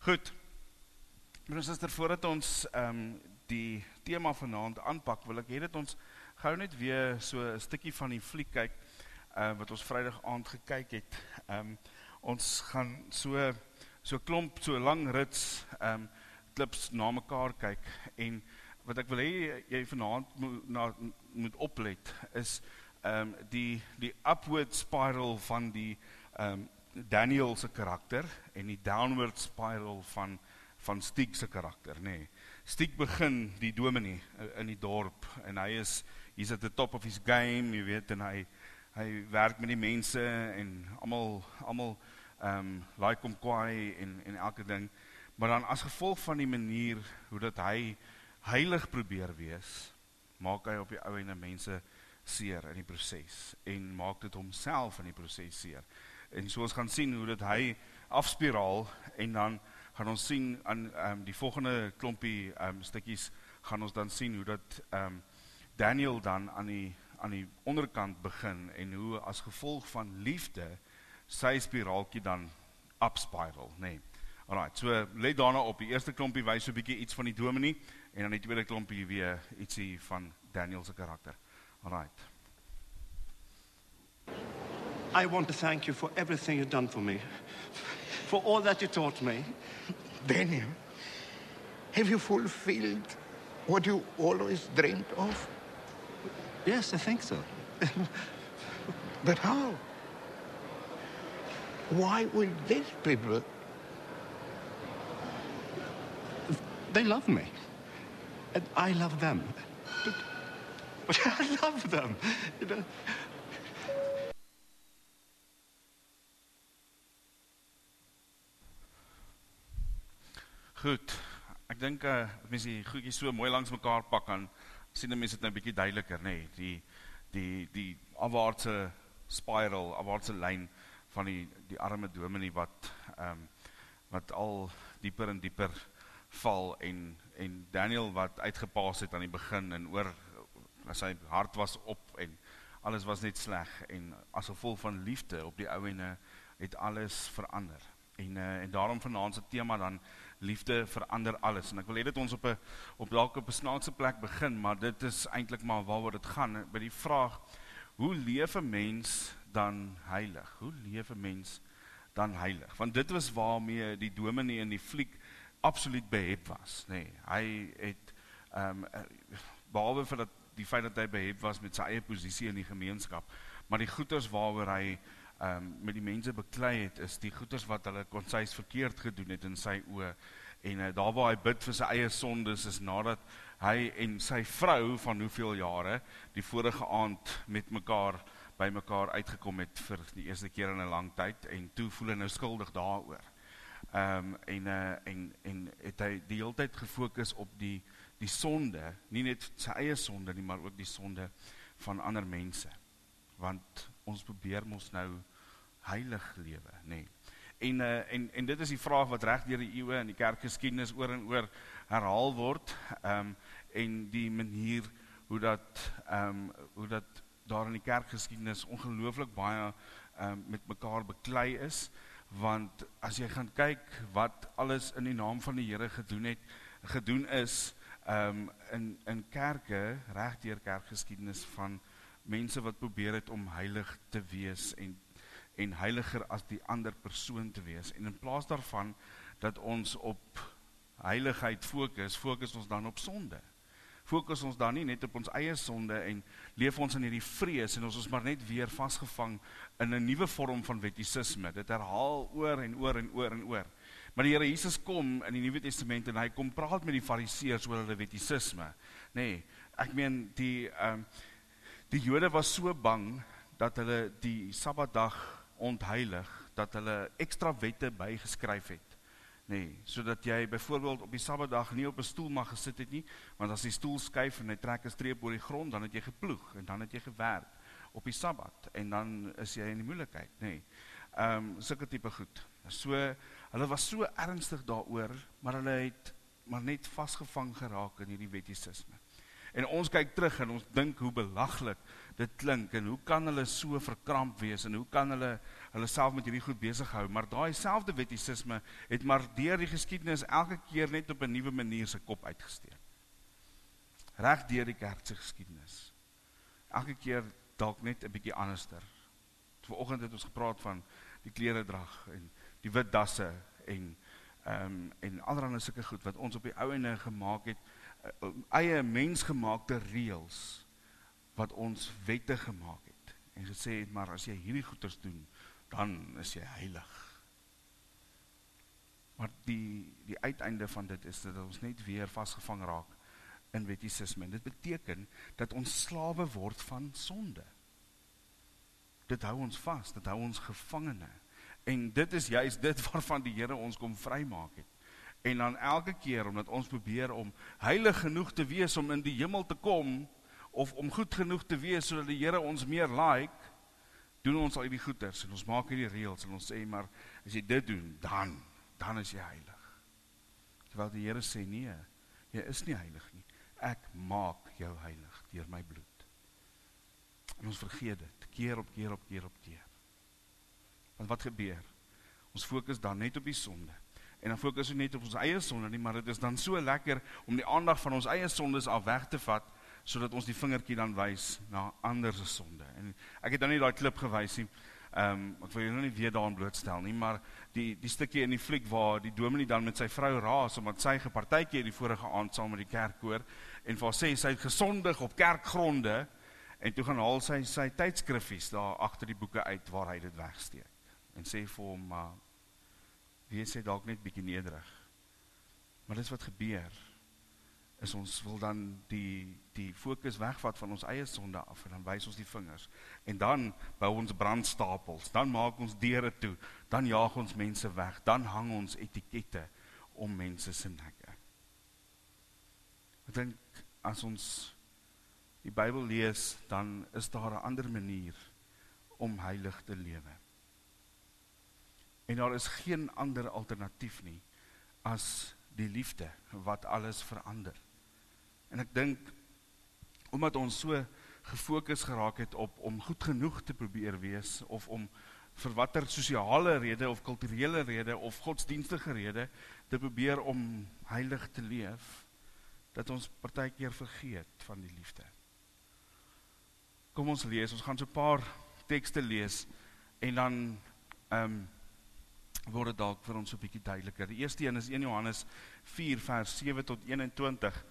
Goed, broer en suster, voordat ons die thema vanaand aanpak, wil ek hê dat ons gou net weer so 'n stukkie van die fliek kyk, wat ons Vrydag aand gekyk het. Ons gaan so klomp, so lang rits klips na mekaar kyk, en wat ek wil hê jy vanaand moet oplet, is die upward spiral van die Daniel se karakter en die downward spiral van Stieg se karakter, nee. Stieg begin die dominee in die dorp en he's at the top of his game, jy weet, en hy werk met die mense en almal like hom kwaai en elke ding, maar dan as gevolg van die manier hoe dat hy heilig probeer wees, maak hy op die ou ene mense seer in die proses en maak dit homself in die proses seer. En so ons gaan sien hoe dat hy afspiraal, en dan gaan ons sien aan die volgende klompie stukkies, gaan ons dan sien hoe dat Daniel dan aan die onderkant begin, en hoe as gevolg van liefde, sy spiraaltjie dan upspiral, nee. Alright, so let daarna op, die eerste klompie wys so 'n bietjie iets van die dominee, en dan die tweede klompie weer ietsie van Daniel se karakter. Alright. I want to thank you for everything you've done for me, for all that you taught me. Daniel, have you fulfilled what you always dreamed of? Yes, I think so. But how? Why will these people? They love me, and I love them. But I love them, you know. Goed, ek dink mens die goedjies so mooi langs mekaar pak, dan sien mense dit nou 'n bietjie duideliker, nee, die afwaartse spiral, afwaartse lyn van die arme dominee wat al dieper en dieper val, en Daniel wat uitgepaas het aan die begin, en oor sy hart was op, en alles was net sleg, en as gevolg van liefde op die ou ene het alles verander. En daarom vanaand se tema dan, liefde verander alles. En ek wil hê dat ons op dalk op 'n snaakse plek begin, maar dit is eintlik maar waaroor dit gaan, by die vraag, hoe leef 'n mens dan heilig? Hoe leef 'n mens dan heilig? Want dit was waarmee die dominee in die fliek absoluut behep was, nee. Hy het, behalwe vir die feit dat hy behep was met sy eie posisie in die gemeenskap, maar die goeders waaroor hy met die mense beklei het, is die goeders wat hulle konseis verkeerd gedoen het in sy oë, en daar waar hy bid vir sy eie sondes, is nadat hy en sy vrou van hoeveel jare, die vorige aand by mekaar uitgekom het vir die eerste keer in 'n lang tyd, en toe voel hy nou skuldig daaroor. En het hy die hele tyd gefokus op die sonde, nie net sy eie sonde nie, maar ook die sonde van ander mense, want ons probeer mos nou heilig lewe, nee. En dit is die vraag wat reg deur die eeue in die kerkgeskiedenis oor en oor herhaal word, en die manier hoe dat daar in die kerkgeskiedenis ongelooflik baie met mekaar beklei is, want as jy gaan kyk wat alles in die naam van die Here gedoen is, in kerke, reg deur kerkgeskiedenis, van mense wat probeer het om heilig te wees, en heiliger as die ander persoon te wees, en in plaas daarvan dat ons op heiligheid fokus ons dan op sonde. Fokus ons dan nie net op ons eie sonde, en leef ons in hierdie vrees, en ons is maar net weer vasgevang in 'n nuwe vorm van wettisisme. Dit herhaal oor en oor en oor en oor. Maar die Here Jesus kom in die Nuwe Testament, en hy kom praat met die fariseërs oor hulle wettisisme. Nee, ek meen, die Jode was so bang dat hulle die Sabbatdag ontheilig, dat hulle extra wette bygeskryf het. Nee, sodat jy byvoorbeeld op die Sabbatdag nie op 'n stoel mag gesit het nie, want as die stoel skuif en hy trek 'n streep oor die grond, dan het jy geploeg, en dan het jy gewerk op die Sabbat, en dan is jy in die moeilikheid, nee. Sulke tipe goed. So, hulle was so ernstig daaroor, maar hulle het maar net vasgevang geraak in hierdie wettisisme. En ons kyk terug en ons dink hoe belaglik dit klink, en hoe kan hulle so verkramp wees, en hoe kan hulle self met hierdie goed besig hou, maar daai selfde wettisisme het maar deur die geskiedenis elke keer net op 'n nuwe manier sy kop uitgesteek. Reg deur die kerk se geskiedenis. Elke keer dalk net 'n bietjie anderster. Vanoggend het ons gepraat van die kleredrag en die wit dasse en allerhande sulke goed wat ons op die ou ende gemaak het, eie mensgemaakte reëls wat ons wette gemaak het en gesê het, maar as jy hierdie goeders doen, dan is jy heilig. Maar die uiteinde van dit is dat ons net weer vasgevang raak in wettisisme. Dit beteken dat ons slawe word van sonde. Dit hou ons vas, dit hou ons gevangene. En dit is juist dit waarvan die Here ons kom vrymaak het. En dan elke keer, omdat ons probeer om heilig genoeg te wees om in die hemel te kom, of om goed genoeg te wees, sodat die Here ons meer like, doen ons al die goeders, en ons maak hierdie reëls, en ons sê, maar as jy dit doen, dan is jy heilig. Terwyl die Here sê, nee, jy is nie heilig nie. Ek maak jou heilig deur my bloed. En ons vergeet dit, keer op keer op keer op keer. Want wat gebeur? Ons fokus dan net op die sonde. En dan fokus ons net op ons eie sonde nie, maar dit is dan so lekker om die aandag van ons eie sondes af weg te vat, sodat ons die vingertjie dan wys na ander se sonde. En ek het dan nie daai klip gewys nie, ek wil jou nie weer daarin blootstel nie, maar die stukkie in die fliek waar die dominee dan met sy vrou raas, omdat sy gepartytjie die vorige aand saam met die kerkkoor, en waar sê, sy het gesondig op kerkgronde, en toe gaan haal sy tydskriffies daar agter die boeke uit, waar hy dit wegsteek, en sê vir hom, wees hy dalk net bietjie nederig. Maar dit is wat gebeur, is ons wil dan die fokus wegvat van ons eie sonde af, en dan wys ons die vingers, en dan bou ons brandstapels, dan maak ons deure toe, dan jaag ons mense weg, dan hang ons etikette om mense se nekke. Ek dink, as ons die Bybel lees, dan is daar 'n ander manier om heilig te lewe. En daar is geen ander alternatief nie, as die liefde, wat alles verander. En ek dink, omdat ons so gefokus geraak het om goed genoeg te probeer wees, of om vir watter sosiale rede, of kulturele rede, of godsdienstige rede, te probeer om heilig te leef, dat ons partykeer vergeet van die liefde. Kom ons lees, ons gaan so 'n paar tekste lees, en dan word dit dalk vir ons so 'n bietjie duideliker. Die eerste een is 1 Johannes 4 vers 7 tot 21.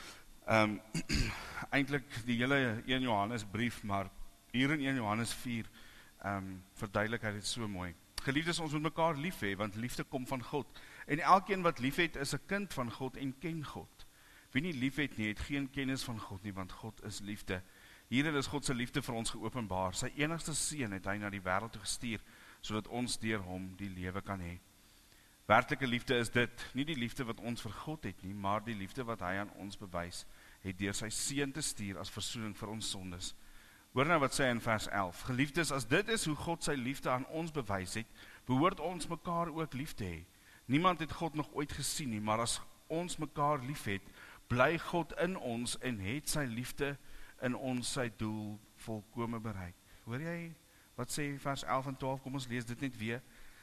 Eintlik die hele 1 Johannes brief, maar hier in 1 Johannes 4 verduidelik hy dit so mooi. Geliefdes, ons moet mekaar lief hê, want liefde kom van God. En elkeen wat lief het, is 'n kind van God en ken God. Wie nie lief het nie, het geen kennis van God nie, want God is liefde. Hierin is God se liefde vir ons geopenbaar. Sy enigste seun het hy na die wêreld toe gestuur, sodat ons deur hom die lewe kan hê. Werklike liefde is dit, nie die liefde wat ons vir God het nie, maar die liefde wat hy aan ons bewys het deur sy seun te stuur as versoening vir ons sondes. Hoor nou wat sê hy in vers 11. Geliefdes, as dit is hoe God sy liefde aan ons bewys het, behoort ons mekaar ook lief te hê. Niemand het God nog ooit gesien nie, maar as ons mekaar lief het, bly God in ons en het sy liefde in ons sy doel volkome bereik. Hoor jy wat sê vers 11 en 12? Kom ons lees dit net weer.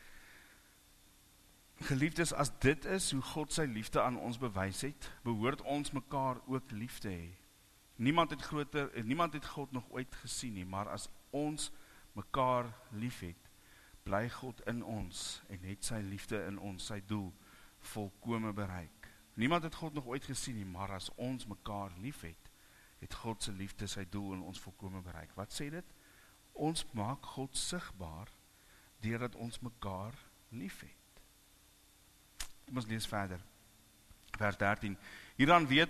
Geliefdes, as dit is hoe God sy liefde aan ons bewys het, behoort ons mekaar ook lief te hê. Niemand het God nog ooit gesien nie, maar as ons mekaar lief het, bly God in ons en het sy liefde in ons sy doel volkome bereik. Niemand het God nog ooit gesien nie, maar as ons mekaar lief het God se liefde sy doel in ons volkome bereik. Wat sê dit? Ons maak God sigbaar deurdat ons mekaar lief het. Kom ons lees verder. Vers 13. Hieraan weet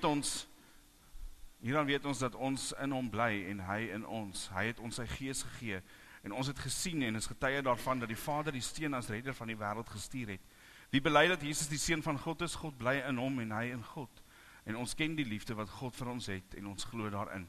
ons dat ons in hom bly en hy in ons. Hy het ons sy gees gegee en ons het gesien en is getuie daarvan dat die Vader die seun as redder van die wêreld gestuur het. Wie bely dat Jesus die seun van God is, God bly in hom en hy in God. En ons ken die liefde wat God vir ons het en ons glo daarin.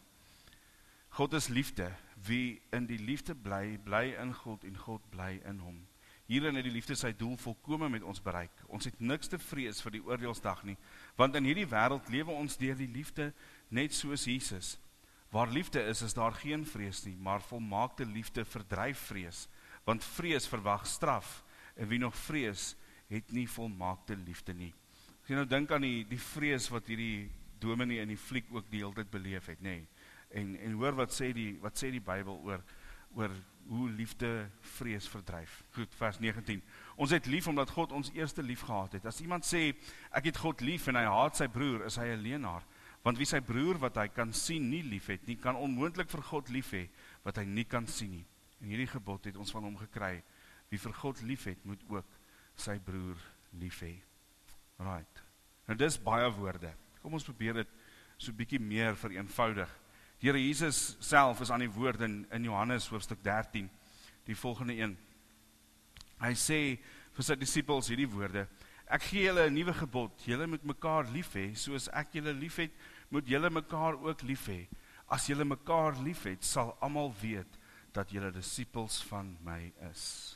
God is liefde. Wie in die liefde bly, bly in God en God bly in hom. Hierin het die liefde sy doel volkome met ons bereik. Ons het niks te vrees vir die oordeelsdag nie, want in hierdie wêreld lewe ons deur die liefde net soos Jesus. Waar liefde is daar geen vrees nie, maar volmaakte liefde verdryf vrees, want vrees verwag straf, en wie nog vrees, het nie volmaakte liefde nie. As jy nou dink aan die vrees wat hierdie dominee in die fliek ook die hele tyd beleef het, nê? En hoor wat sê die Bybel oor hoe liefde vrees verdryf. Goed, vers 19. Ons het lief omdat God ons eerste lief gehad het. As iemand sê, ek het God lief en hy haat sy broer, is hy 'n leienaar. Want wie sy broer wat hy kan sien nie lief het nie, kan onmoontlik vir God lief hê wat hy nie kan sien nie. En hierdie gebod het ons van hom gekry. Wie vir God lief het, moet ook sy broer lief hê. Right. Nou dis baie woorde. Kom ons probeer dit so 'n bietjie meer vereenvoudig. Die Here Jesus self is aan die woord in Johannes hoofstuk 13, die volgende een. Hy sê vir sy disippels hierdie woorde: Ek gee julle 'n nuwe gebod, julle moet mekaar lief hê, soos ek julle lief het, moet julle mekaar ook lief hê. As julle mekaar lief het, sal almal weet dat julle disippels van my is.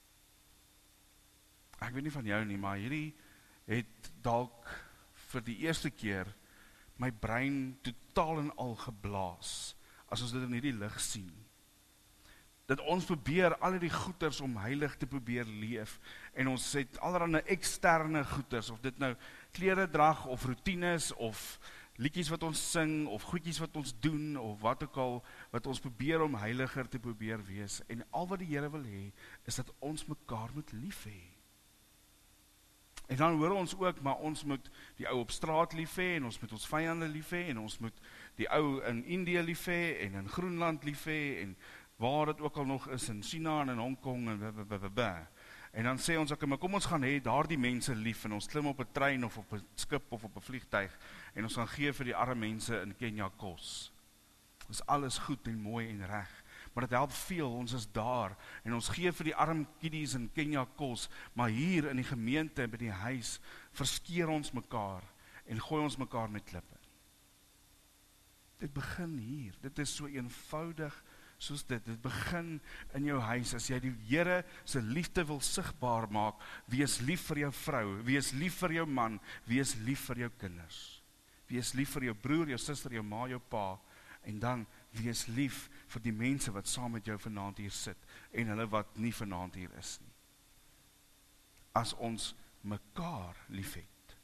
Ek weet nie van jou nie, maar hierdie het dalk vir die eerste keer my brein totaal en al geblaas, as ons dit in hierdie lig sien. Dat ons probeer al die goeders om heilig te probeer leef, en ons het allerlei eksterne goeders, of dit nou kleredrag, of routines, of liedjies wat ons sing, of goedjies wat ons doen, of wat ook al, wat ons probeer om heiliger te probeer wees, en al wat die Here wil hê, is dat ons mekaar moet lief hê. En dan hoor ons ook, maar ons moet die ou op straat lief hê, en ons moet ons vyande lief hê, en ons moet die ou in Indië lief hê, en in Groenland lief hê, en waar dit ook al nog is, in China en in Hongkong, en blablabla. En dan sê ons, okay, maar kom ons gaan hê daardie mense lief, en ons klim op 'n trein, of op 'n skip, of op 'n vliegtuig, en ons gaan gee vir die arme mense in Kenia kos. Dis alles goed en mooi en reg. Maar dit help veel, ons is daar, en ons gee vir die arm kiddies in Kenia kos, maar hier in die gemeente, by die huis, verskeer ons mekaar, en gooi ons mekaar met klippe. Dit begin hier, dit is so eenvoudig, soos dit begin in jou huis, as jy die Here se liefde wil sigbaar maak, wees lief vir jou vrou, wees lief vir jou man, wees lief vir jou kinders, wees lief vir jou broer, jou suster, jou ma, jou pa, en dan wees lief vir die mense wat saam met jou vanaand hier sit, en hulle wat nie vanaand hier is nie. As ons mekaar lief het,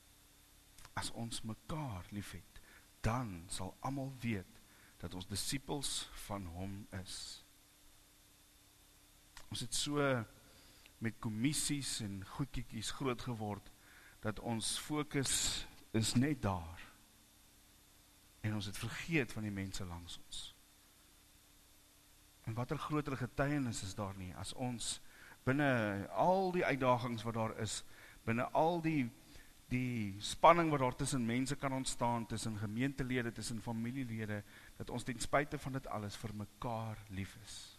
dan sal almal weet, dat ons disippels van hom is. Ons het so met kommissies en goedjies groot geword, dat ons fokus is net daar. En ons het vergeet van die mense langs ons. En wat 'n groter getuienis is daar nie, as ons binne al die uitdagings wat daar is, binne al die spanning wat daar tussen mense kan ontstaan, tussen gemeentelede, tussen familielede, dat ons ten spyte van dit alles vir mekaar lief is.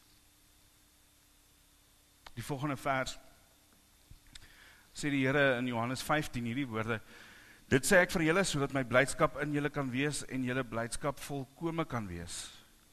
Die volgende vers sê die Here in Johannes 15 hierdie woorde: Dit sê ek vir julle, sodat my blydskap in julle kan wees, en julle blydskap volkome kan wees.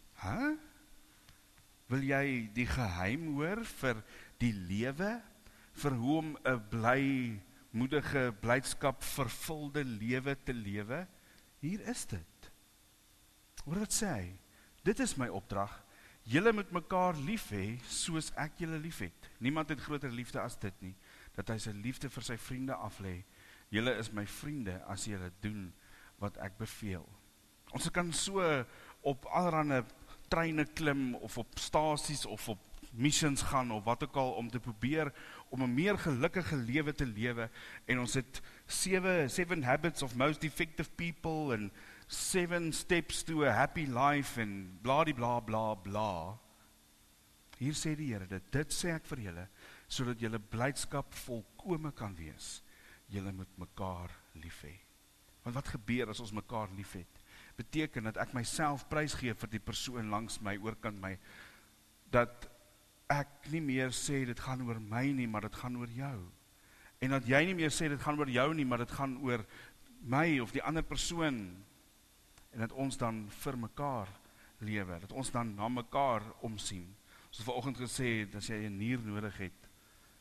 Wil jy die geheim hoor vir die lewe, vir hoe om 'n blymoedige, blydskap vervulde lewe te lewe? Hier is dit. Hoor wat sê hy? Dit is my opdrag. Julle moet mekaar lief hê, soos ek julle lief het. Niemand het groter liefde as dit nie, dat hy sy liefde vir sy vriende aflê. Julle is my vriende as julle doen wat ek beveel. Ons kan so op allerlei treine klim, of op stasies, of op missions gaan, of wat ook al, om te probeer om 'n meer gelukkige lewe te lewe, en ons het 7 habits of most effective people, en 7 steps to a happy life, en bladibla bla bla. Hier sê die Here dit sê ek vir julle, sodat julle blydskap volkome kan wees. Julle moet mekaar lief hê. Want wat gebeur as ons mekaar lief het? Beteken dat ek myself prys gee vir die persoon langs my, oorkant my, dat ek nie meer sê dit gaan oor my nie, maar dit gaan oor jou. En dat jy nie meer sê dit gaan oor jou nie, maar dit gaan oor my of die ander persoon. En dat ons dan vir mekaar lewe, dat ons dan na mekaar omsien. Ons het vanoggend gesê, as jy 'n nier nodig het,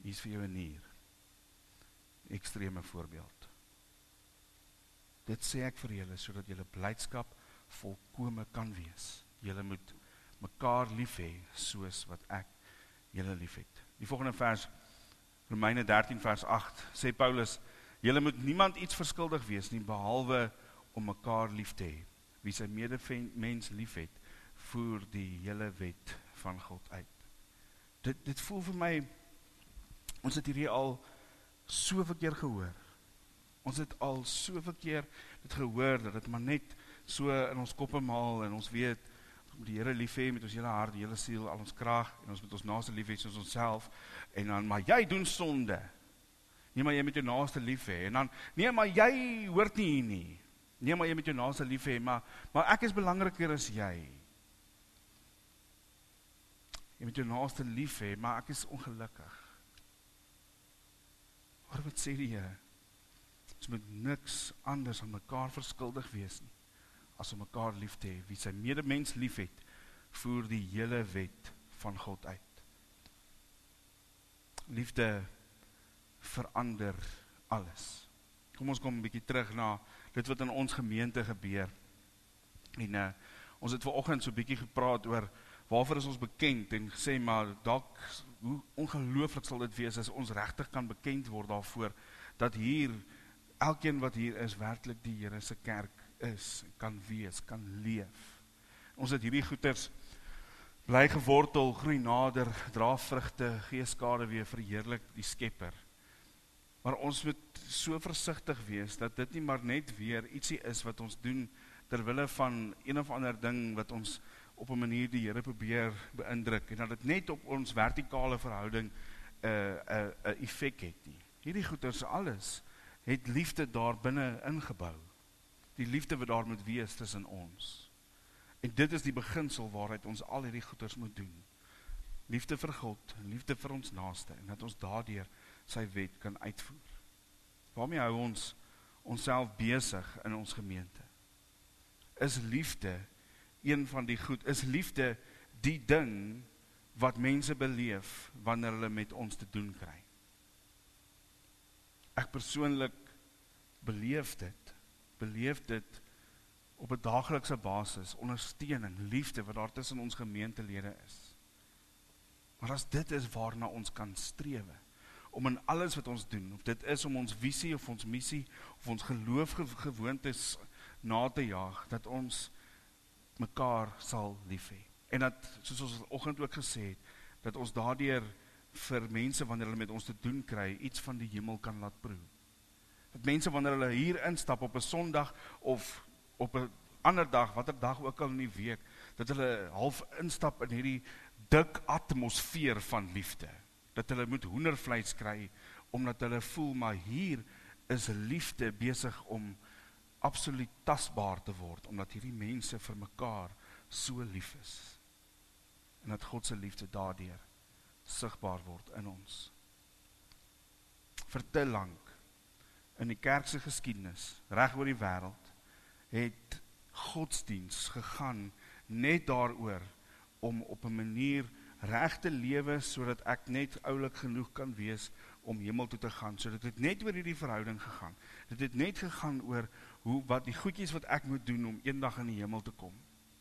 Hier is vir jou 'n nier. Ekstreme voorbeeld. Dit sê ek vir julle, sodat julle blydskap volkome kan wees. Julle moet mekaar lief hê, soos wat ek julle lief het. Die volgende vers, Romeine 13 vers 8, sê Paulus, julle moet niemand iets verskuldig wees nie, behalwe om mekaar lief te hê. Wie sy medemens lief het, voer die hele wet van God uit. Dit voel vir my, ons het hierdie al soveel keer gehoor. Ons het al soveel keer dit gehoor, dat het maar net so in ons koppe maal, en ons weet, ons moet die Here lief hê met ons hele hart, die hele siel, al ons krag, en ons moet ons naaste lief hê soos onsself, en dan, maar jy doen sonde. Nee, maar jy moet jou naaste lief hê, en dan, nee, maar jy hoort nie hier nie. Nee, maar jy moet jou naaste lief hê, maar ek is belangriker as jy. Jy moet jou naaste lief hê, maar ek is ongelukkig. Maar wat sê die Here? Ons moet niks anders aan mekaar verskuldig wees nie, as om mekaar lief te hê. Wie sy medemens lief het, voer die hele wet van God uit. Liefde verander alles. Kom ons kom 'n bietjie terug na dit wat in ons gemeente gebeur. En ons het vanoggend so 'n bietjie gepraat oor waarvoor is ons bekend en gesê, maar dalk hoe ongelooflik sal dit wees as ons regtig kan bekend word daarvoor, dat hier, elkeen wat hier is, werklik die Here se kerk is, kan wees, kan leef. Ons het hierdie goeders bly gewortel, groei nader, dra vrugte, gee skade weer, verheerlik die Skepper. Maar ons moet so versigtig wees, dat dit nie maar net weer ietsie is wat ons doen, terwille van een of ander ding, wat ons op 'n manier die Here probeer beïndruk, en dat dit net op ons vertikale verhouding 'n effek het nie. Hierdie goeders alles, het liefde daar binne ingebou. Die liefde wat daar moet wees tussen ons. En dit is die beginsel waaruit ons al hierdie goeders moet doen. Liefde vir God, liefde vir ons naaste, en dat ons daardeur sy wet kan uitvoer. Waarmee hou ons onsself besig in ons gemeente? Is liefde een van die goed, is liefde die ding wat mense beleef wanneer hulle met ons te doen kry? Ek persoonlik beleef dit op 'n daaglikse basis, ondersteuning, liefde wat daar tussen ons gemeentelede is. Maar as dit is waarna ons kan strewe, om in alles wat ons doen, of dit is om ons visie of ons missie, of ons geloofgewoontes na te jaag, dat ons mekaar sal lief hê. En dat, soos ons vanoggend ook gesê het, dat ons daardeur vir mense, wanneer hulle met ons te doen kry, iets van die hemel kan laat proe. Dat mense, wanneer hulle hier instap op 'n Sondag, of op 'n ander dag, watter dag ook al in die week, dat hulle half instap in hierdie dik atmosfeer van liefde. Dat hulle moet hoendervleis kry, omdat hulle voel, maar hier is liefde besig om absoluut tasbaar te word, omdat hierdie mense vir mekaar so lief is. En dat God se liefde daardeur sigbaar word in ons. Vir te lank in die kerkse geskiedenis, reg oor die wêreld, het godsdiens gegaan net daaroor om op 'n manier reg te lewe, sodat ek net oulik genoeg kan wees om hemel toe te gaan. So dit het net oor hierdie verhouding gegaan. Dit het net gegaan oor wat die goedjies wat ek moet doen om eendag in die hemel te kom.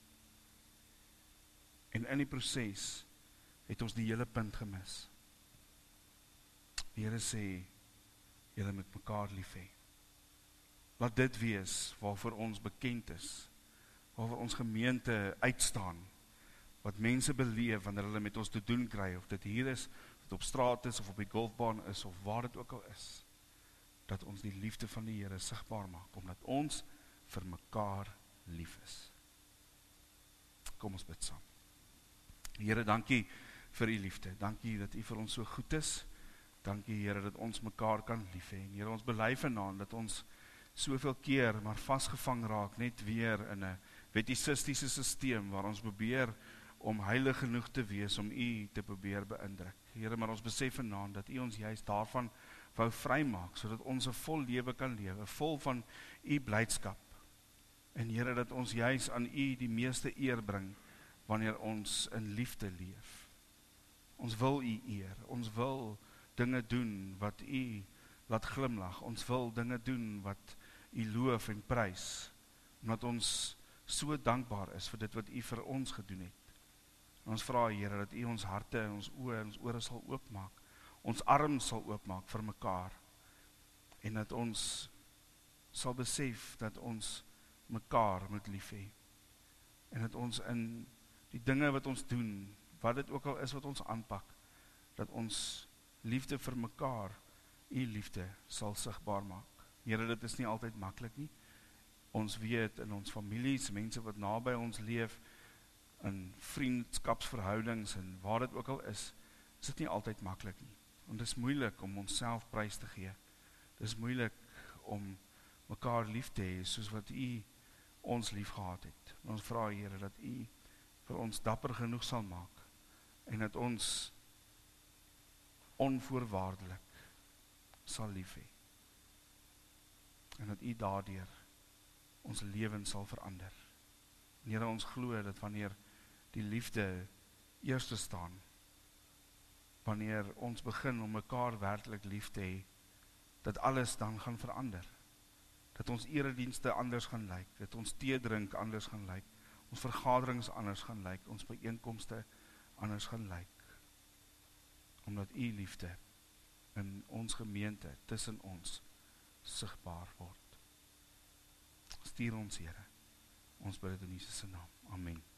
En in die proses het ons die hele punt gemis. Die Here sê, julle moet mekaar lief hê. Laat dit wees waarvoor ons bekend is, waarvoor ons gemeente uitstaan, wat mense beleef wanneer hulle met ons te doen kry, of dit hier is, of dit op straat is, of op die golfbaan is, of waar dit ook al is, dat ons die liefde van die Here sigbaar maak, omdat ons vir mekaar lief is. Kom ons bid saam. Here, dankie vir u liefde, dankie dat u vir ons so goed is, dankie Here dat ons mekaar kan lief hê, en Here, ons bely vanaand dat ons soveel keer maar vasgevang raak, net weer in 'n wettistiese sisteem, waar ons probeer om heilig genoeg te wees, om u te probeer beïndruk. Here, maar ons besef vanaand dat u ons juist daarvan wou vrymaak, sodat ons 'n vol lewe kan lewe, vol van u blydskap. En Here, dat ons juist aan u die meeste eer bring, wanneer ons in liefde leef. Ons wil u eer, ons wil dinge doen wat U laat glimlag. Ons wil dinge doen wat U loof en prys, omdat ons so dankbaar is vir dit wat U vir ons gedoen het. En ons vra, Here, dat U ons harte en ons oë en ons ore sal oopmaak, ons arms sal oopmaak vir mekaar, en dat ons sal besef dat ons mekaar moet lief hê, en dat ons in die dinge wat ons doen, wat dit ook al is wat ons aanpak, dat ons liefde vir mekaar, U liefde sal sigbaar maak. Here, dit is nie altyd maklik nie. Ons weet in ons families, mense wat naby ons leef, in vriendskapsverhoudings en waar dit ook al is dit nie altyd maklik nie. En dit is moeilik om onsself prys te gee. Dit is moeilik om mekaar lief te hê, soos wat U ons lief gehad het. En ons vra, Here, dat U vir ons dapper genoeg sal maak, en dat ons onvoorwaardelik sal lief hê. En dat U daardeur ons lewens sal verander. En Here, ons glo dat wanneer die liefde eerste staan, wanneer ons begin om mekaar werklik lief te hê, dat alles dan gaan verander. Dat ons eredienste anders gaan lyk, dat ons tee drink anders gaan lyk, ons vergaderings anders gaan lyk, ons byeenkomste anders gaan lyk. Omdat U liefde in ons gemeente, tussen ons, sigbaar word. Stuur ons, Here. Ons bid dit in Jesus se naam. Amen.